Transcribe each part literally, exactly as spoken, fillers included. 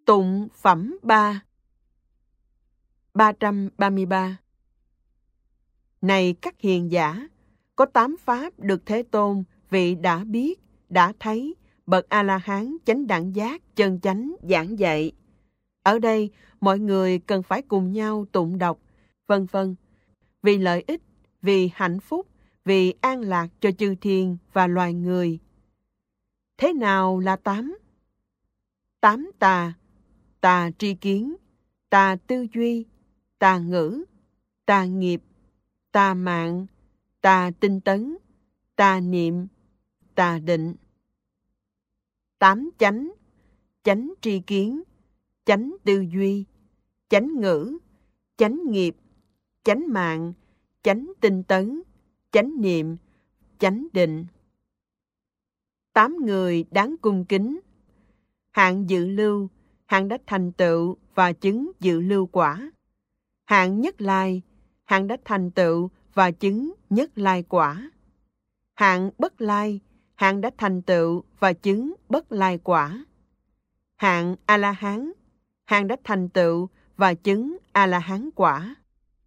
Tụng phẩm ba. ba trăm ba mươi ba. Này các hiền giả, có tám pháp được Thế Tôn vị đã biết, đã thấy, bậc A-la-hán chánh đẳng giác chân chánh giảng dạy. Ở đây, mọi người cần phải cùng nhau tụng đọc, vân vân, vì lợi ích, vì hạnh phúc, vì an lạc cho chư thiên và loài người. Thế nào là tám? Tám tà: tà tri kiến, tà tư duy, tà ngữ, tà nghiệp, tà mạng, tà tinh tấn, tà niệm, tà định. Tám chánh: chánh tri kiến, chánh tư duy, chánh ngữ, chánh nghiệp, chánh mạng, chánh tinh tấn, chánh niệm, chánh định. Tám người đáng cung kính: hạng dự lưu, hạng đã thành tựu và chứng dự lưu quả; hạng nhất lai, hạng đã thành tựu và chứng nhất lai quả; hạng bất lai, hạng đã thành tựu và chứng bất lai quả; hạng A-la-hán, hạng đã thành tựu và chứng A-la-hán quả.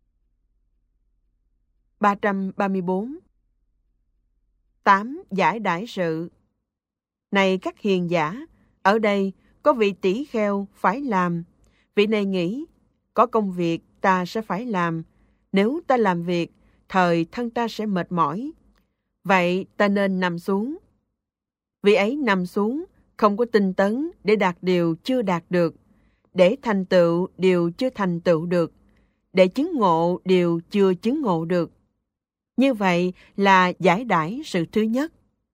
ba trăm ba mươi bốn. Tám giải đãi sự. Này các hiền giả, ở đây có vị tỷ kheo phải làm. Vị này nghĩ, có công việc ta sẽ phải làm. Nếu ta làm việc, thời thân ta sẽ mệt mỏi. Vậy ta nên nằm xuống. Vị ấy nằm xuống, không có tinh tấn để đạt điều chưa đạt được, để thành tựu điều chưa thành tựu được, để chứng ngộ điều chưa chứng ngộ được. Như vậy là giải đãi sự thứ nhất.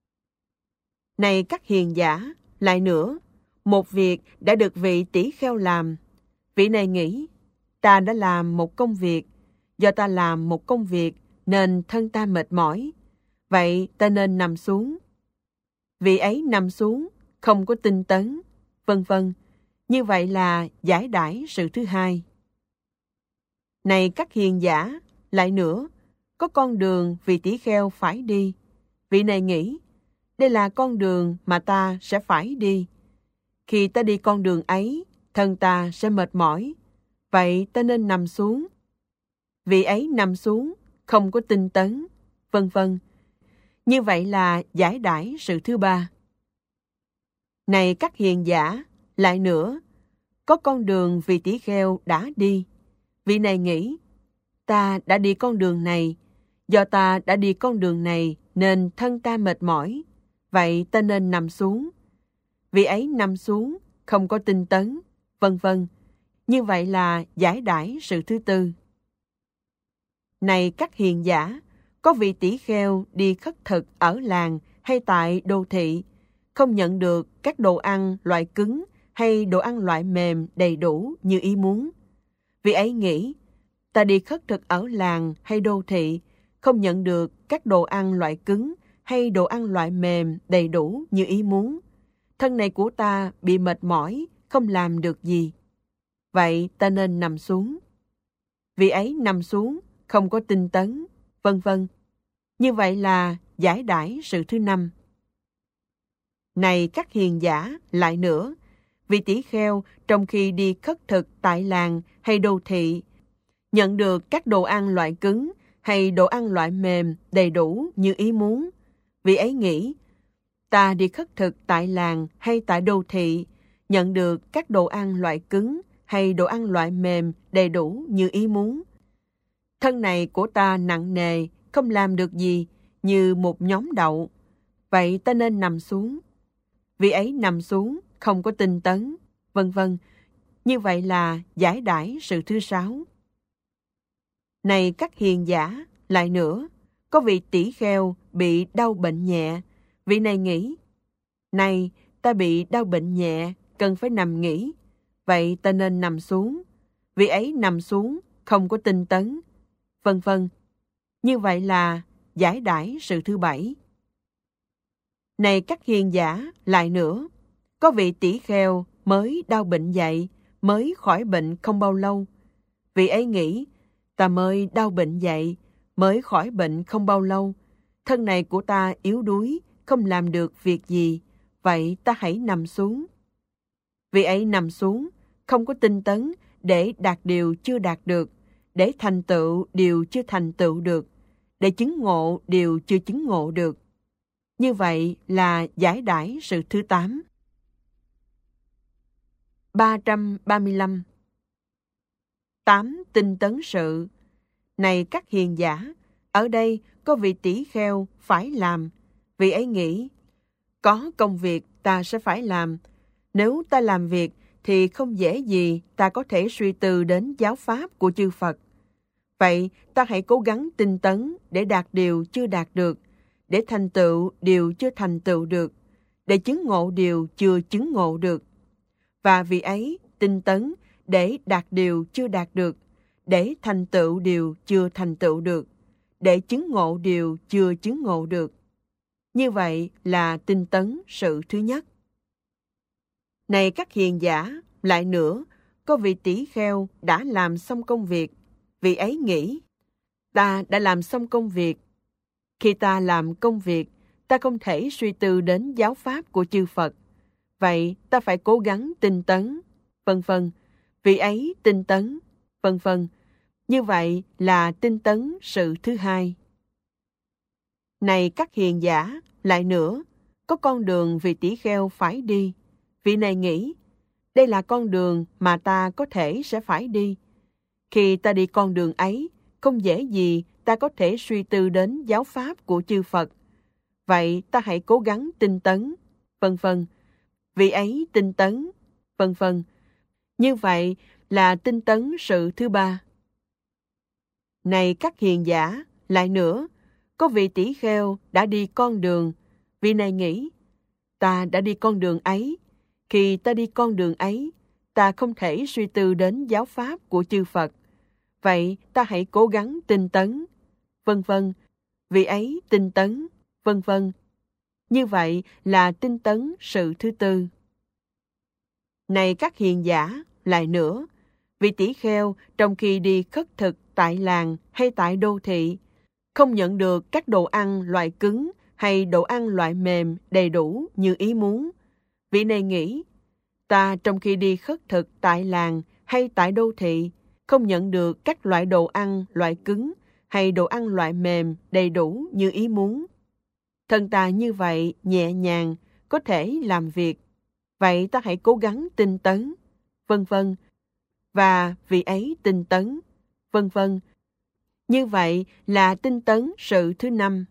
Này các hiền giả, lại nữa, một việc đã được vị tỷ kheo làm. Vị này nghĩ, ta đã làm một công việc, do ta làm một công việc nên thân ta mệt mỏi, vậy ta nên nằm xuống. Vị ấy nằm xuống, không có tinh tấn, vân vân. Như vậy là giải đãi sự thứ hai. Này các hiền giả, lại nữa, có con đường vị tỷ kheo phải đi. Vị này nghĩ, đây là con đường mà ta sẽ phải đi. Khi ta đi con đường ấy, thân ta sẽ mệt mỏi, vậy ta nên nằm xuống. Vị ấy nằm xuống, không có tinh tấn, vân vân. Như vậy là giải đãi sự thứ ba. Này các hiền giả, lại nữa, có con đường vị tỷ kheo đã đi. Vị này nghĩ, ta đã đi con đường này, do ta đã đi con đường này nên thân ta mệt mỏi, vậy ta nên nằm xuống. Vị ấy nằm xuống, không có tinh tấn, vân vân. Như vậy là giải đãi sự thứ tư. Này các hiền giả, có vị tỷ kheo đi khất thực ở làng hay tại đô thị, không nhận được các đồ ăn loại cứng hay đồ ăn loại mềm đầy đủ như ý muốn. Vị ấy nghĩ, ta đi khất thực ở làng hay đô thị, không nhận được các đồ ăn loại cứng hay đồ ăn loại mềm đầy đủ như ý muốn. Thân này của ta bị mệt mỏi, không làm được gì. Vậy ta nên nằm xuống. Vị ấy nằm xuống, không có tinh tấn, vân vân. Như vậy là giải đãi sự thứ năm. Này các hiền giả, lại nữa, vị tỷ kheo trong khi đi khất thực tại làng hay đô thị, nhận được các đồ ăn loại cứng hay đồ ăn loại mềm đầy đủ như ý muốn. Vị ấy nghĩ, ta đi khất thực tại làng hay tại đô thị, nhận được các đồ ăn loại cứng hay đồ ăn loại mềm đầy đủ như ý muốn. Thân này của ta nặng nề, không làm được gì, như một nhóm đậu. Vậy ta nên nằm xuống. Vị ấy nằm xuống, không có tinh tấn, vân vân. Như vậy là giải đãi sự thứ sáu. Này các hiền giả, lại nữa, có vị tỷ kheo bị đau bệnh nhẹ. Vị này nghĩ, này, ta bị đau bệnh nhẹ, cần phải nằm nghỉ. Vậy ta nên nằm xuống. Vị ấy nằm xuống, không có tinh tấn, vân vân. Như vậy là giải đãi sự thứ bảy. Này các hiền giả, lại nữa, có vị tỷ kheo mới đau bệnh dậy, mới khỏi bệnh không bao lâu. Vị ấy nghĩ, ta mới đau bệnh dậy, mới khỏi bệnh không bao lâu. Thân này của ta yếu đuối, không làm được việc gì, vậy ta hãy nằm xuống. Vị ấy nằm xuống, không có tinh tấn để đạt điều chưa đạt được, để thành tựu điều chưa thành tựu được, để chứng ngộ điều chưa chứng ngộ được. Như vậy là giải đãi sự thứ tám. ba trăm ba mươi lăm. Tám tinh tấn sự. Này các hiền giả, ở đây có vị tỷ kheo phải làm. Vị ấy nghĩ, có công việc ta sẽ phải làm. Nếu ta làm việc thì không dễ gì ta có thể suy tư đến giáo pháp của chư Phật. Vậy ta hãy cố gắng tinh tấn để đạt điều chưa đạt được, để thành tựu điều chưa thành tựu được, để chứng ngộ điều chưa chứng ngộ được. Và vì ấy tinh tấn để đạt điều chưa đạt được, để thành tựu điều chưa thành tựu được, để chứng ngộ điều chưa chứng ngộ được. Như vậy là tinh tấn sự thứ nhất. Này các hiền giả, lại nữa, có vị tỷ kheo đã làm xong công việc. Vị ấy nghĩ, ta đã làm xong công việc. Khi ta làm công việc, ta không thể suy tư đến giáo pháp của chư Phật. Vậy ta phải cố gắng tinh tấn, vân vân. Vị ấy tinh tấn, vân vân. Như vậy là tinh tấn sự thứ hai. Này các hiền giả, lại nữa, có con đường vị tỷ kheo phải đi. Vị này nghĩ, đây là con đường mà ta có thể sẽ phải đi. Khi ta đi con đường ấy, không dễ gì ta có thể suy tư đến giáo pháp của chư Phật. Vậy ta hãy cố gắng tinh tấn, vân vân. Vị ấy tinh tấn, vân vân. Như vậy là tinh tấn sự thứ ba. Này các hiền giả, lại nữa, có vị tỷ kheo đã đi con đường. Vị này nghĩ, ta đã đi con đường ấy. Khi ta đi con đường ấy, ta không thể suy tư đến giáo pháp của chư Phật. Vậy ta hãy cố gắng tinh tấn, vân vân. Vị ấy tinh tấn, vân vân. Như vậy là tinh tấn sự thứ tư. Này các hiền giả, lại nữa, vị tỷ kheo trong khi đi khất thực tại làng hay tại đô thị, không nhận được các đồ ăn loại cứng hay đồ ăn loại mềm đầy đủ như ý muốn. Vị này nghĩ, ta trong khi đi khất thực tại làng hay tại đô thị, không nhận được các loại đồ ăn loại cứng hay đồ ăn loại mềm đầy đủ như ý muốn. Thân ta như vậy nhẹ nhàng, có thể làm việc. Vậy ta hãy cố gắng tinh tấn, vân vân. Và vị ấy tinh tấn, vân vân. Như vậy là tinh tấn sự thứ năm.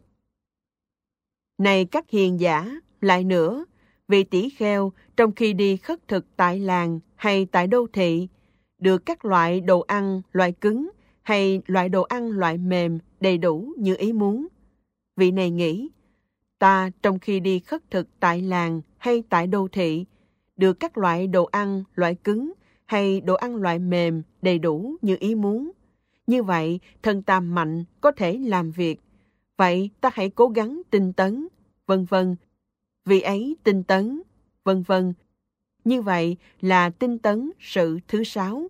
Này các hiền giả, lại nữa, vị tỷ kheo trong khi đi khất thực tại làng hay tại đô thị, được các loại đồ ăn loại cứng hay loại đồ ăn loại mềm đầy đủ như ý muốn. Vị này nghĩ, ta trong khi đi khất thực tại làng hay tại đô thị, được các loại đồ ăn loại cứng hay đồ ăn loại mềm đầy đủ như ý muốn. Như vậy, thân ta mạnh, có thể làm việc. Vậy ta hãy cố gắng tinh tấn, vân vân. Vị ấy tinh tấn, vân vân. Như vậy là tinh tấn sự thứ sáu.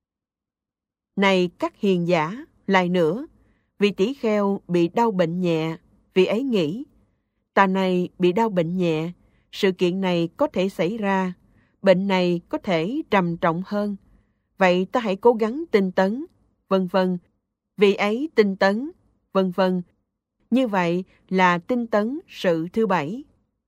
Này các hiền giả, lại nữa, vị tỷ kheo bị đau bệnh nhẹ. Vị ấy nghĩ, ta này bị đau bệnh nhẹ, sự kiện này có thể xảy ra, bệnh này có thể trầm trọng hơn. Vậy ta hãy cố gắng tinh tấn, vân vân. Vị ấy tinh tấn, vân vân. Như vậy là tinh tấn sự thứ bảy.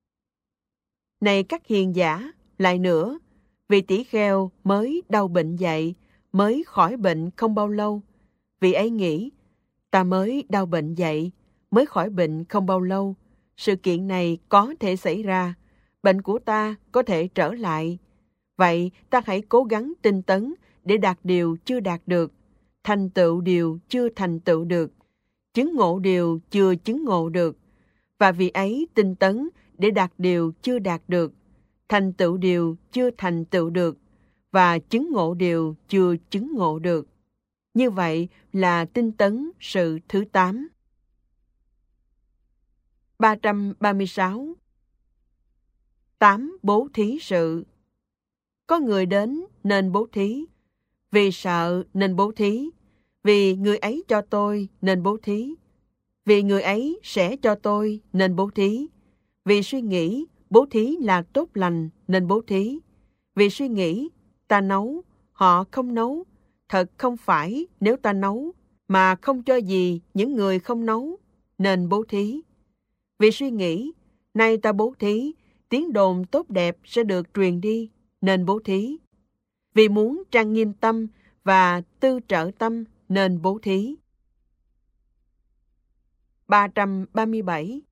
Này các hiền giả, lại nữa, vị tỷ kheo mới đau bệnh dậy, mới khỏi bệnh không bao lâu. Vị ấy nghĩ, ta mới đau bệnh dậy, mới khỏi bệnh không bao lâu. Sự kiện này có thể xảy ra, bệnh của ta có thể trở lại. Vậy ta hãy cố gắng tinh tấn để đạt điều chưa đạt được, thành tựu điều chưa thành tựu được, chứng ngộ điều chưa chứng ngộ được. Và vì ấy tinh tấn để đạt điều chưa đạt được, thành tựu điều chưa thành tựu được, và chứng ngộ điều chưa chứng ngộ được. Như vậy là tinh tấn sự thứ tám. ba trăm ba mươi sáu. Tám bố thí sự. Có người đến nên bố thí, vì sợ nên bố thí, vì người ấy cho tôi nên bố thí, vì người ấy sẽ cho tôi nên bố thí, vì suy nghĩ bố thí là tốt lành nên bố thí, vì suy nghĩ ta nấu, họ không nấu. Thật không phải nếu ta nấu, mà không cho gì những người không nấu, nên bố thí. Vì suy nghĩ, nay ta bố thí, tiếng đồn tốt đẹp sẽ được truyền đi, nên bố thí. Vì muốn trang nghiêm tâm và tư trợ tâm, nên bố thí. ba trăm ba mươi bảy.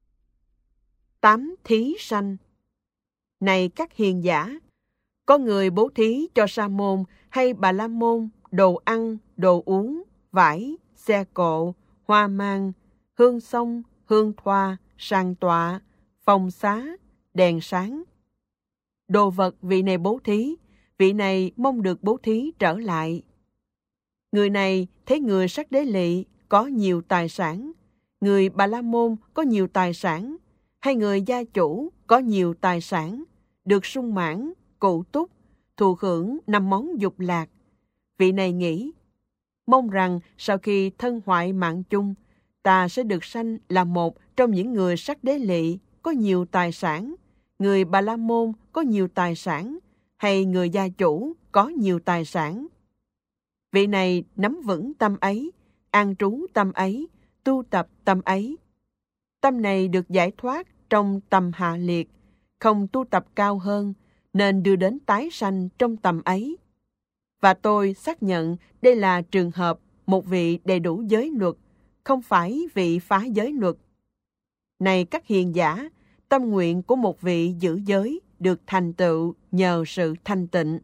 Tám thí sanh. Này các hiền giả, có người bố thí cho sa môn hay bà la môn đồ ăn, đồ uống, vải, xe cộ, hoa mang, hương xông, hương thoa, sàng tọa, phòng xá, đèn sáng. Đồ vật vị này bố thí, vị này mong được bố thí trở lại. Người này thấy người sắc đế lị có nhiều tài sản, người bà la môn có nhiều tài sản, hay người gia chủ có nhiều tài sản, được sung mãn, cụ túc, thụ hưởng năm món dục lạc. Vị này nghĩ, mong rằng sau khi thân hoại mạng chung, ta sẽ được sanh là một trong những người sắc đế lị có nhiều tài sản, người bà la môn có nhiều tài sản, hay người gia chủ có nhiều tài sản. Vị này nắm vững tâm ấy, an trú tâm ấy, tu tập tâm ấy. Tâm này được giải thoát trong tầm hạ liệt, không tu tập cao hơn, nên đưa đến tái sanh trong tầm ấy. Và tôi xác nhận đây là trường hợp một vị đầy đủ giới luật, không phải vị phá giới luật. Này các hiền giả, tâm nguyện của một vị giữ giới được thành tựu nhờ sự thanh tịnh.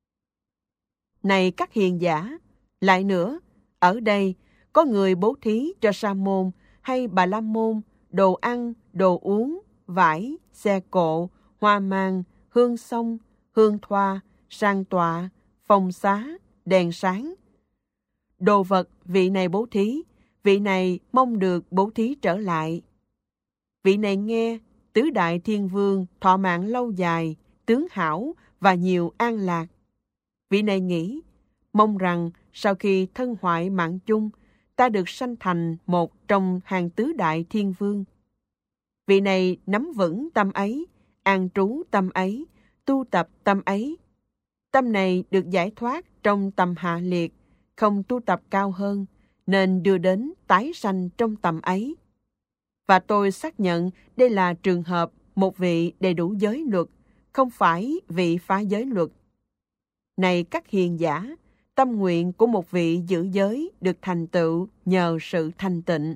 Này các hiền giả, lại nữa, ở đây có người bố thí cho sa môn hay bà la môn đồ ăn, đồ uống, vải, xe cộ, hoa mang, hương xông, hương thoa, sang tọa, phòng xá, đèn sáng. Đồ vật vị này bố thí, vị này mong được bố thí trở lại. Vị này nghe tứ đại thiên vương thọ mạng lâu dài, tướng hảo và nhiều an lạc. Vị này nghĩ, mong rằng sau khi thân hoại mạng chung, ta được sanh thành một trong hàng tứ đại thiên vương. Vị này nắm vững tâm ấy, an trú tâm ấy, tu tập tâm ấy. Tâm này được giải thoát trong tầm hạ liệt, không tu tập cao hơn, nên đưa đến tái sanh trong tầm ấy. Và tôi xác nhận đây là trường hợp một vị đầy đủ giới luật, không phải vị phá giới luật. Này các hiền giả, tâm nguyện của một vị giữ giới được thành tựu nhờ sự thanh tịnh.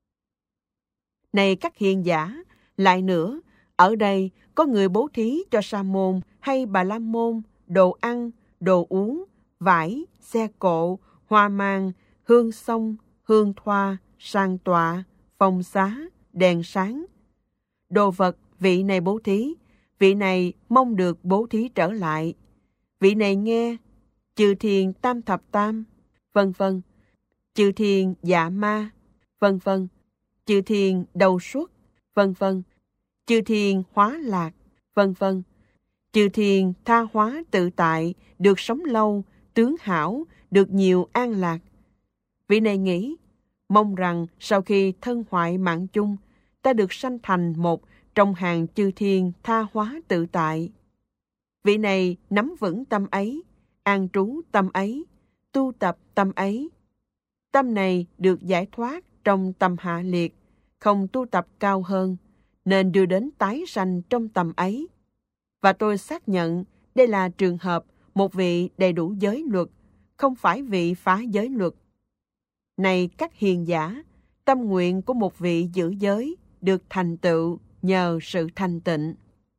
Này các hiền giả, lại nữa, ở đây có người bố thí cho sa môn hay bà la môn đồ ăn, đồ uống, vải, xe cộ, hoa mang, hương xông, hương thoa, sang tọa, phòng xá, đèn sáng. Đồ vật vị này bố thí, vị này mong được bố thí trở lại. Vị này nghe chư thiên tam thập tam, vân vân, chư thiên dạ ma, vân vân, chư thiên đầu xuất, vân vân, chư thiên hóa lạc, vân vân, chư thiên tha hóa tự tại, được sống lâu, tướng hảo, được nhiều an lạc. Vị này nghĩ, mong rằng sau khi thân hoại mạng chung, ta được sanh thành một trong hàng chư thiên tha hóa tự tại. Vị này nắm vững tâm ấy, an trú tâm ấy, tu tập tâm ấy. Tâm này được giải thoát trong tầm hạ liệt, không tu tập cao hơn, nên đưa đến tái sanh trong tầm ấy. Và tôi xác nhận đây là trường hợp một vị đầy đủ giới luật, không phải vị phá giới luật. Này các hiền giả, tâm nguyện của một vị giữ giới được thành tựu nhờ sự thanh tịnh.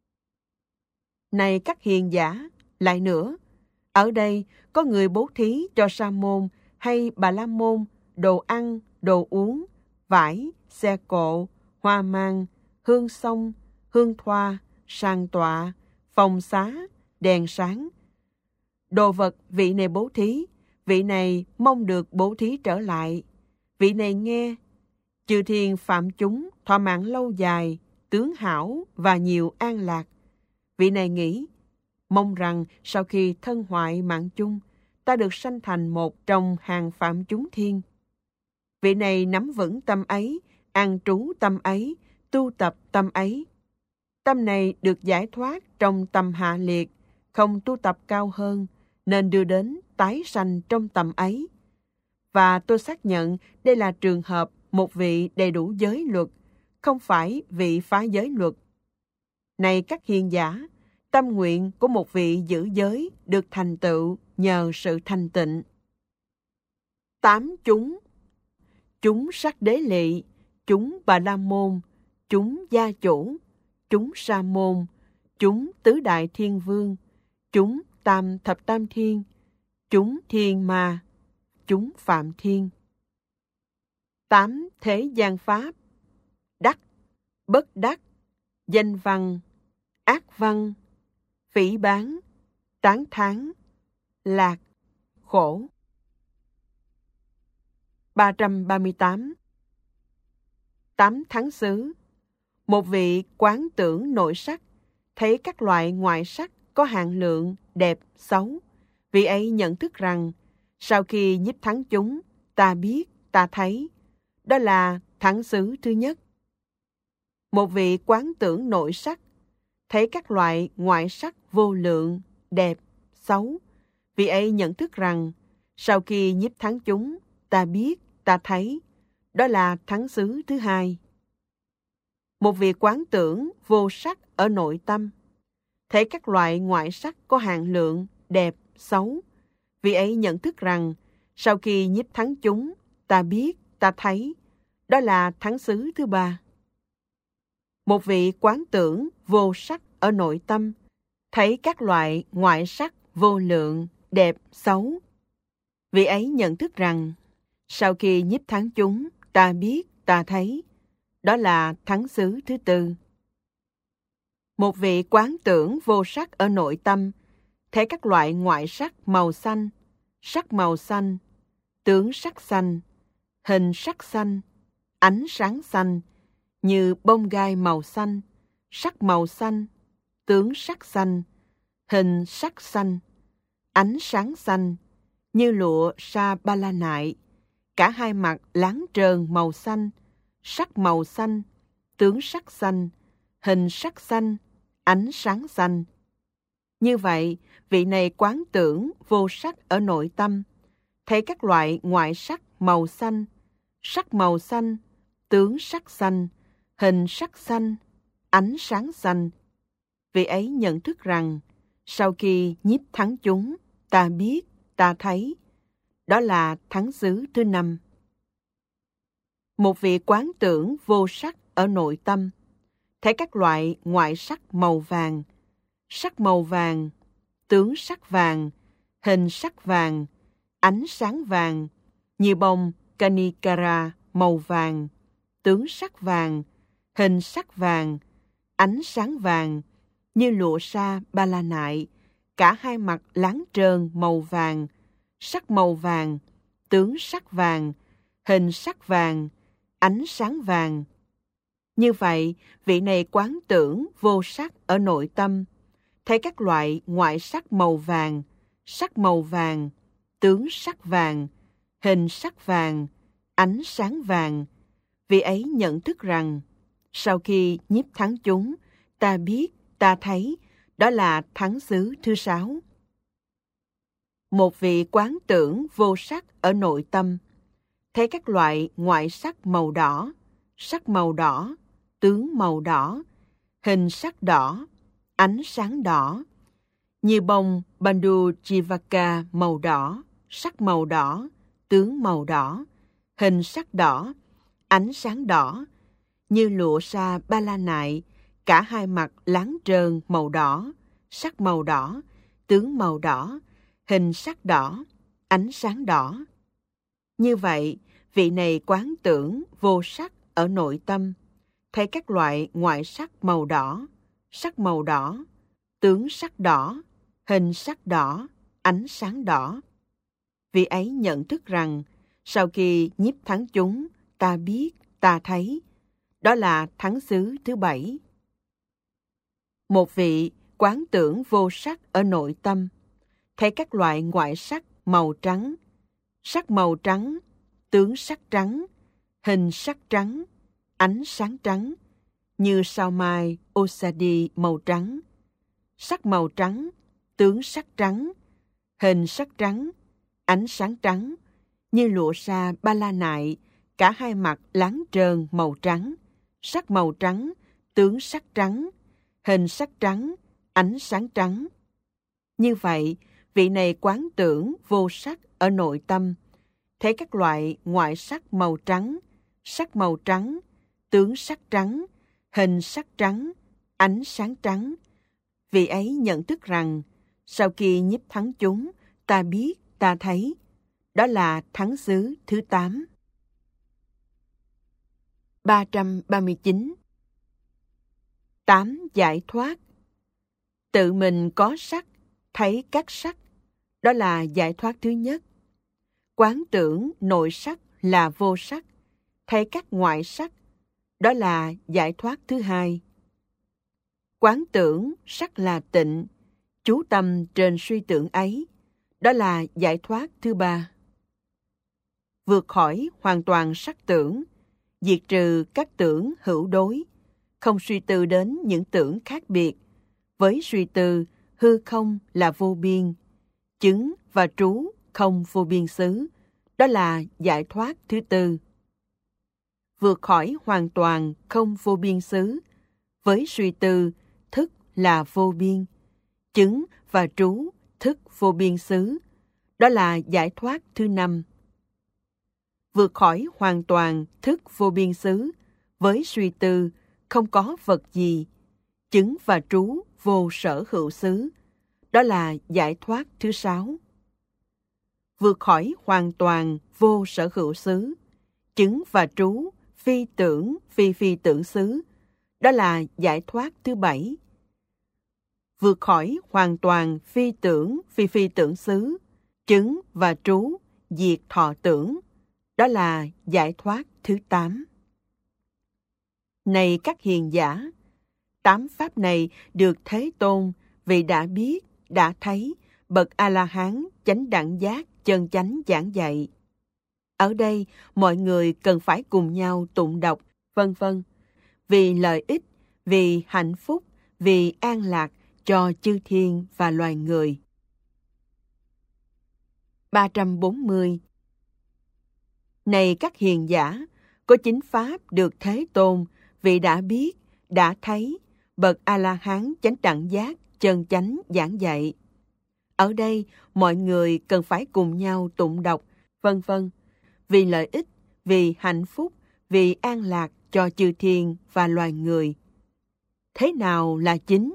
Này các hiền giả, lại nữa, ở đây có người bố thí cho sa môn hay bà la môn đồ ăn, đồ uống, vải, xe cộ, hoa mang, hương xông, hương thoa, sàng tọa, phòng xá, đèn sáng. Đồ vật vị này bố thí, vị này mong được bố thí trở lại. Vị này nghe chư thiên phạm chúng thọ mạng lâu dài, tướng hảo và nhiều an lạc. Vị này nghĩ, mong rằng sau khi thân hoại mạng chung, ta được sanh thành một trong hàng phạm chúng thiên. Vị này nắm vững tâm ấy, an trú tâm ấy, tu tập tâm ấy. Tâm này được giải thoát trong tâm hạ liệt, không tu tập cao hơn, nên đưa đến tái sanh trong tầm ấy. Và tôi xác nhận đây là trường hợp một vị đầy đủ giới luật, không phải vị phá giới luật. Này các hiền giả, tâm nguyện của một vị giữ giới được thành tựu nhờ sự thanh tịnh. Tám chúng: chúng sắc đế lỵ, chúng Bà La Môn, chúng gia chủ, chúng Sa Môn, chúng tứ đại thiên vương, chúng tam thập tam thiên, chúng thiên ma, chúng phạm thiên. Tám thế gian pháp: đắc, bất đắc, danh văn, ác văn, phỉ báng, tán thán, lạc, khổ. ba trăm ba mươi tám. Tám tháng xứ: một vị quán tưởng nội sắc, thấy các loại ngoại sắc có hạn lượng, đẹp, xấu. Vị ấy nhận thức rằng, sau khi nhiếp thắng chúng, ta biết, ta thấy. Đó là thắng xứ thứ nhất. Một vị quán tưởng nội sắc, thấy các loại ngoại sắc vô lượng, đẹp, xấu. Vị ấy nhận thức rằng, sau khi nhiếp thắng chúng, ta biết, ta thấy. Đó là thắng xứ thứ hai. Một vị quán tưởng vô sắc ở nội tâm, thấy các loại ngoại sắc có hạn lượng, đẹp, xấu. Vị ấy nhận thức rằng, sau khi nhiếp thắng chúng, ta biết, ta thấy. Đó là thắng xứ thứ ba. Một vị quán tưởng vô sắc ở nội tâm, thấy các loại ngoại sắc vô lượng, đẹp, xấu. Vị ấy nhận thức rằng, sau khi nhiếp thắng chúng, ta biết, ta thấy. Đó là thắng xứ thứ tư. Một vị quán tưởng vô sắc ở nội tâm, thấy các loại ngoại sắc màu xanh, sắc màu xanh, tướng sắc xanh, hình sắc xanh, ánh sáng xanh, như bông gai màu xanh, sắc màu xanh, tướng sắc xanh, hình sắc xanh, ánh sáng xanh, như lụa sa ba la nại, cả hai mặt láng trơn màu xanh, sắc màu xanh, tướng sắc xanh, hình sắc xanh, ánh sáng xanh. Như vậy, vị này quán tưởng vô sắc ở nội tâm, thấy các loại ngoại sắc màu xanh, sắc màu xanh, tướng sắc xanh, hình sắc xanh, ánh sáng xanh. Vị ấy nhận thức rằng, sau khi nhiếp thắng chúng, ta biết, ta thấy. Đó là thắng xứ thứ năm. Một vị quán tưởng vô sắc ở nội tâm, thấy các loại ngoại sắc màu vàng, sắc màu vàng, tướng sắc vàng, hình sắc vàng, ánh sáng vàng, như bông Kanikara màu vàng, tướng sắc vàng, hình sắc vàng, ánh sáng vàng, như lụa sa ba la nại, cả hai mặt láng trơn màu vàng, sắc màu vàng, tướng sắc vàng, hình sắc vàng, ánh sáng vàng. Như vậy, vị này quán tưởng vô sắc ở nội tâm, thấy các loại ngoại sắc màu vàng, sắc màu vàng, tướng sắc vàng, hình sắc vàng, ánh sáng vàng. Vị ấy nhận thức rằng, sau khi nhiếp thắng chúng, ta biết, ta thấy. Đó là thắng xứ thứ sáu. Một vị quán tưởng vô sắc ở nội tâm, thấy các loại ngoại sắc màu đỏ, sắc màu đỏ, tướng màu đỏ, hình sắc đỏ, ánh sáng đỏ, như bông Bandu Jivaka màu đỏ, sắc màu đỏ, tướng màu đỏ, hình sắc đỏ, ánh sáng đỏ, như lụa sa ba la nại, cả hai mặt láng trơn màu đỏ, sắc màu đỏ, tướng màu đỏ, hình sắc đỏ, ánh sáng đỏ. Như vậy, vị này quán tưởng vô sắc ở nội tâm, thấy các loại ngoại sắc màu đỏ, sắc màu đỏ, tướng sắc đỏ, hình sắc đỏ, ánh sáng đỏ. Vị ấy nhận thức rằng, sau khi nhiếp thắng chúng, ta biết, ta thấy. Đó là thắng xứ thứ bảy. Một vị quán tưởng vô sắc ở nội tâm, thấy các loại ngoại sắc màu trắng, sắc màu trắng, tướng sắc trắng, hình sắc trắng, ánh sáng trắng, như sao mai Osadi màu trắng, sắc màu trắng, tướng sắc trắng, hình sắc trắng, ánh sáng trắng, như lụa sa ba la nại, cả hai mặt láng trơn màu trắng, sắc màu trắng, tướng sắc trắng, hình sắc trắng, ánh sáng trắng. Như vậy, vị này quán tưởng vô sắc ở nội tâm, thấy các loại ngoại sắc màu trắng, sắc màu trắng, tướng sắc trắng, hình sắc trắng, ánh sáng trắng. Vị ấy nhận thức rằng, sau khi nhiếp thắng chúng, ta biết, ta thấy. Đó là thắng xứ thứ tám. ba trăm ba mươi chín. Tám giải thoát. Tự mình có sắc, thấy các sắc. Đó là giải thoát thứ nhất. Quán tưởng nội sắc là vô sắc, thấy các ngoại sắc. Đó là giải thoát thứ hai. Quán tưởng sắc là tịnh, chú tâm trên suy tưởng ấy. Đó là giải thoát thứ ba. Vượt khỏi hoàn toàn sắc tưởng, diệt trừ các tưởng hữu đối, không suy tư đến những tưởng khác biệt. Với suy tư, hư không là vô biên, chứng và trú không vô biên xứ. Đó là giải thoát thứ tư. Vượt khỏi hoàn toàn không vô biên xứ, với suy tư, thức là vô biên, chứng và trú thức vô biên xứ. Đó là giải thoát thứ năm. Vượt khỏi hoàn toàn thức vô biên xứ, với suy tư, không có vật gì, chứng và trú vô sở hữu xứ. Đó là giải thoát thứ sáu. Vượt khỏi hoàn toàn vô sở hữu xứ, chứng và trú phi tưởng phi phi tưởng xứ. Đó là giải thoát thứ bảy. Vượt khỏi hoàn toàn phi tưởng phi phi tưởng xứ, chứng và trú diệt thọ tưởng. Đó là giải thoát thứ tám. Này các hiền giả, tám pháp này được Thế Tôn vì đã biết, đã thấy, bậc A-la-hán chánh đẳng giác chân chánh giảng dạy. Ở đây, mọi người cần phải cùng nhau tụng đọc, vân vân, vì lợi ích, vì hạnh phúc, vì an lạc cho chư thiên và loài người. ba trăm bốn mươi. Này các hiền giả, có chính pháp được Thế Tôn vì đã biết, đã thấy, bậc A-la-hán chánh đẳng giác chân chánh giảng dạy. Ở đây, mọi người cần phải cùng nhau tụng đọc, vân vân, vì lợi ích, vì hạnh phúc, vì an lạc cho chư thiên và loài người. Thế nào là chính?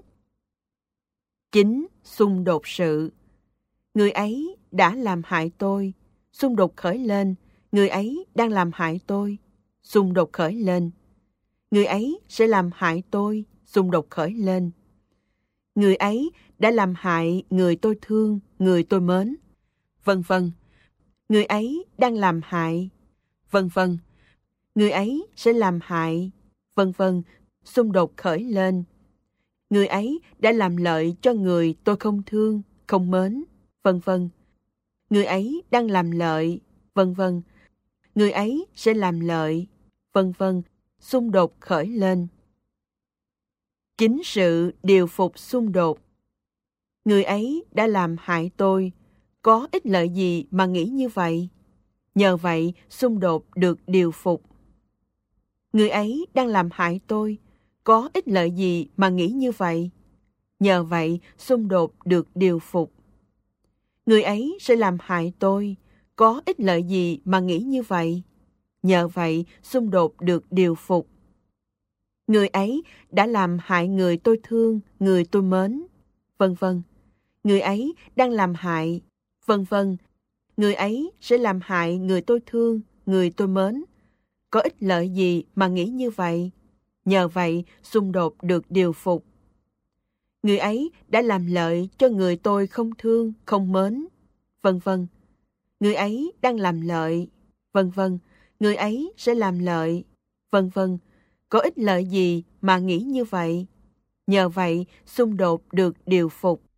Chính xung đột sự. Người ấy đã làm hại tôi, xung đột khởi lên. Người ấy đang làm hại tôi, xung đột khởi lên. Người ấy sẽ làm hại tôi, xung đột khởi lên. Người ấy đã làm hại người tôi thương, người tôi mến, vân vân. Người ấy đang làm hại, vân vân. Người ấy sẽ làm hại, vân vân, xung đột khởi lên. Người ấy đã làm lợi cho người tôi không thương, không mến, vân vân. Người ấy đang làm lợi, vân vân. Người ấy sẽ làm lợi, vân vân, xung đột khởi lên. Chính sự điều phục xung đột. Người ấy đã làm hại tôi, có ích lợi gì mà nghĩ như vậy? Nhờ vậy, xung đột được điều phục. Người ấy đang làm hại tôi, có ích lợi gì mà nghĩ như vậy? Nhờ vậy, xung đột được điều phục. Người ấy sẽ làm hại tôi, có ích lợi gì mà nghĩ như vậy? Nhờ vậy, xung đột được điều phục. Người ấy đã làm hại người tôi thương, người tôi mến, vân vân. Người ấy đang làm hại, vân vân. Người ấy sẽ làm hại người tôi thương, người tôi mến. Có ích lợi gì mà nghĩ như vậy? Nhờ vậy, xung đột được điều phục. Người ấy đã làm lợi cho người tôi không thương, không mến, vân vân. Người ấy đang làm lợi, vân vân. Người ấy sẽ làm lợi, vân vân. Có ích lợi gì mà nghĩ như vậy? Nhờ vậy, xung đột được điều phục.